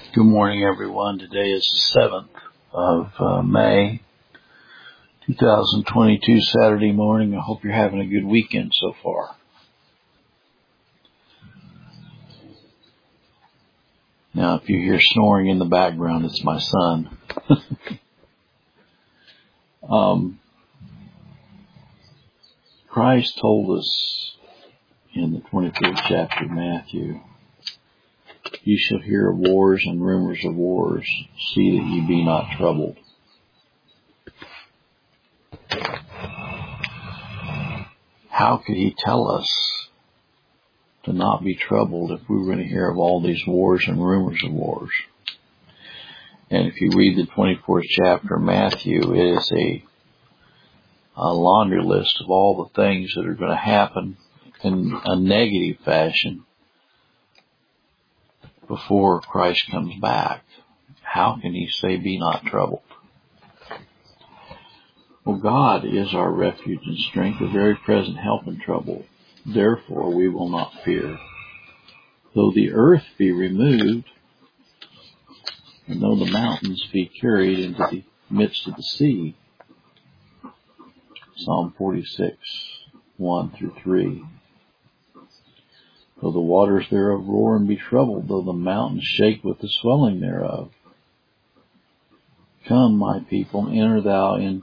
Good morning, everyone. Today is the 7th of May, 2022, Saturday morning. I hope you're having a good weekend so far. Now, if you hear snoring in the background, it's my son. Christ told us in the 24th chapter of Matthew, "You shall hear of wars and rumors of wars. See that ye be not troubled." How could he tell us to not be troubled if we were going to hear of all these wars and rumors of wars? And if you read the 24th chapter of Matthew, it is a laundry list of all the things that are going to happen in a negative fashion before Christ comes back. How can he say, "Be not troubled"? Well, God is our refuge and strength, a very present help in trouble. Therefore we will not fear. Though the earth be removed, and though the mountains be carried into the midst of the sea. Psalm 46, 1-3. Though the waters thereof roar and be troubled, though the mountains shake with the swelling thereof. Come, my people, enter thou into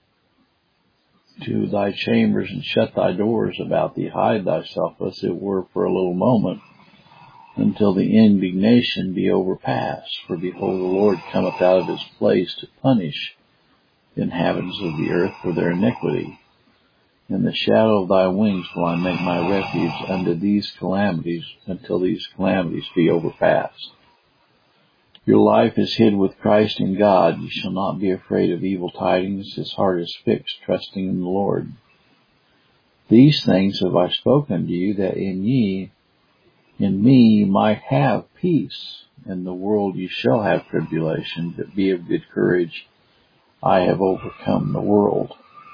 thy chambers, and shut thy doors about thee. Hide thyself, as it were, for a little moment, until the indignation be overpast. For behold, the Lord cometh out of his place to punish the inhabitants of the earth for their iniquity. In the shadow of thy wings will I make my refuge unto these calamities, until these calamities be overpast. Your life is hid with Christ in God. You shall not be afraid of evil tidings. His heart is fixed, trusting in the Lord. These things have I spoken to you, that in me ye might have peace. In the world you shall have tribulation, but be of good courage. I have overcome the world.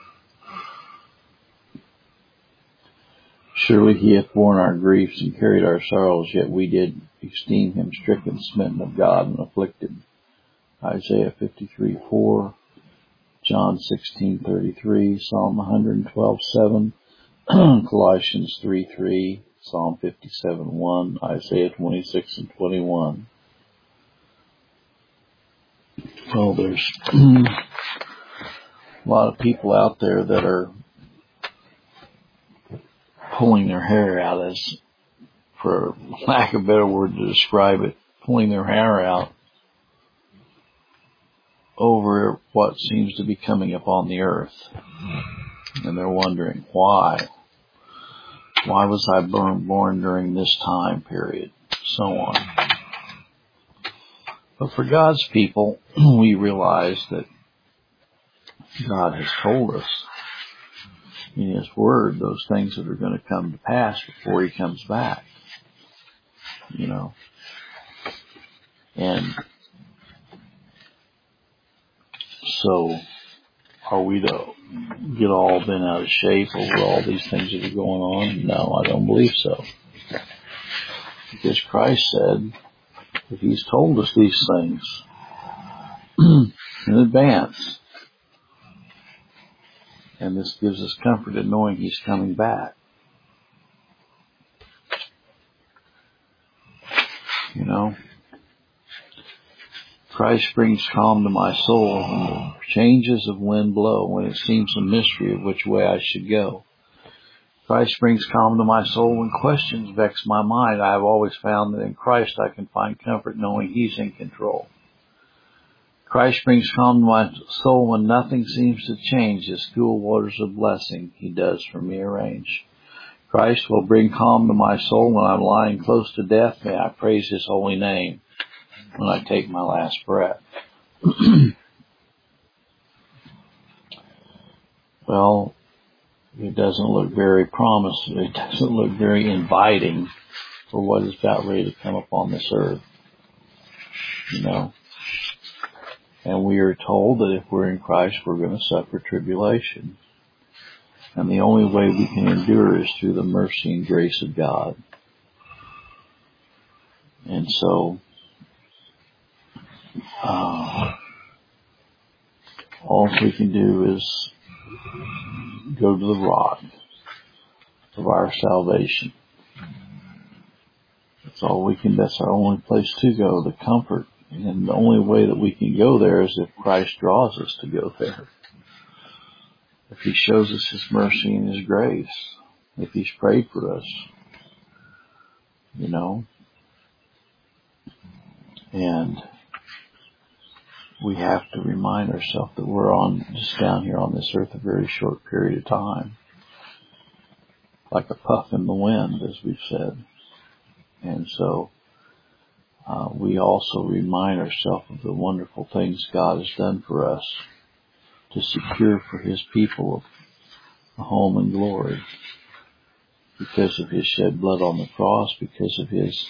Surely he hath borne our griefs and carried our sorrows, yet we did esteem him stricken, smitten of God, and afflicted. Isaiah 53:4, John 16:33, Psalm 112:7, Colossians 3:3, Psalm 57:1, Isaiah 26:21. Well, there's a lot of people out there that are pulling their hair out, as for lack of a better word to describe it, pulling their hair out over what seems to be coming upon the earth. And they're wondering, why? Why was I born during this time period? So on. But for God's people, we realize that God has told us in his word those things that are going to come to pass before he comes back. And so are we to get all bent out of shape over all these things that are going on? No, I don't believe so. Because Christ said that he's told us these things in advance. And this gives us comfort in knowing he's coming back. Christ brings calm to my soul when the changes of wind blow, when it seems a mystery of which way I should go. Christ brings calm to my soul when questions vex my mind. I have always found that in Christ I can find comfort knowing he's in control. Christ brings calm to my soul when nothing seems to change. His cool waters of blessing he does for me arrange. Christ will bring calm to my soul when I'm lying close to death. May I praise his holy name when I take my last breath. Well, it doesn't look very promising. It doesn't look very inviting for what is about ready to come upon this earth. And we are told that if we're in Christ, we're going to suffer tribulation. And the only way we can endure is through the mercy and grace of God. And so all we can do is go to the rock of our salvation. That's our only place to go, the comfort. And the only way that we can go there is if Christ draws us to go there. If He shows us His mercy and His grace. If He's prayed for us. And we have to remind ourselves that we're just down here on this earth a very short period of time. Like a puff in the wind, as we've said. And so, we also remind ourselves of the wonderful things God has done for us to secure for His people a home in glory. Because of His shed blood on the cross, because of His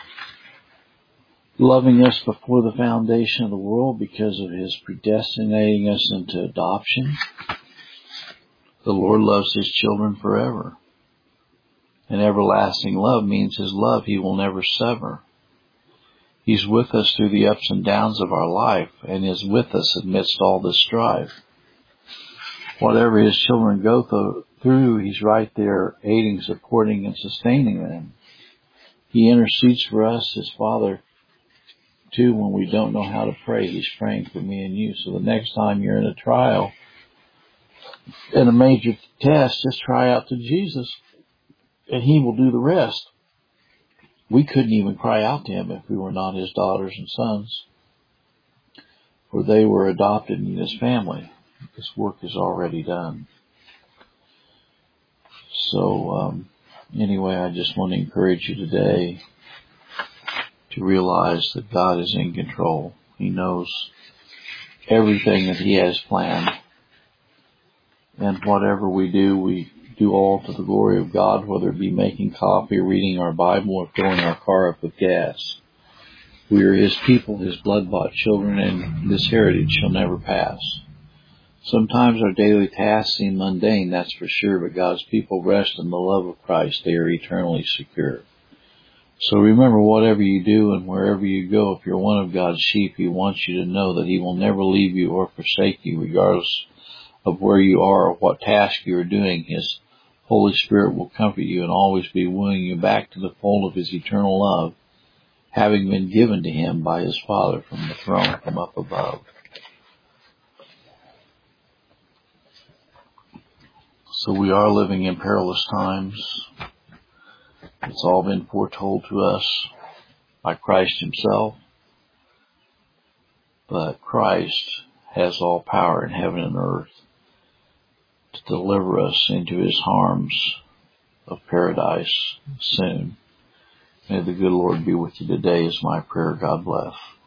loving us before the foundation of the world, because of His predestinating us into adoption. The Lord loves His children forever. And everlasting love means His love He will never sever. He's with us through the ups and downs of our life and is with us amidst all this strife. Whatever His children go through, He's right there aiding, supporting, and sustaining them. He intercedes for us, His Father, too, when we don't know how to pray. He's praying for me and you. So the next time you're in a trial, in a major test, just cry out to Jesus, and He will do the rest. We couldn't even cry out to Him if we were not His daughters and sons, for they were adopted in His family. This work is already done. So, anyway, I just want to encourage you today to realize that God is in control. He knows everything that He has planned. And whatever we do all to the glory of God, whether it be making coffee, reading our Bible, or filling our car up with gas. We are His people, His blood-bought children, and this heritage shall never pass. Sometimes our daily tasks seem mundane, that's for sure, but God's people rest in the love of Christ. They are eternally secure. So remember, whatever you do and wherever you go, if you're one of God's sheep, He wants you to know that He will never leave you or forsake you, regardless of where you are or what task you are doing. His Holy Spirit will comfort you and always be wooing you back to the fold of His eternal love, having been given to Him by His Father from the throne from up above. So we are living in perilous times. It's all been foretold to us by Christ Himself. But Christ has all power in heaven and earth to deliver us into His arms of paradise soon. May the good Lord be with you today is my prayer. God bless.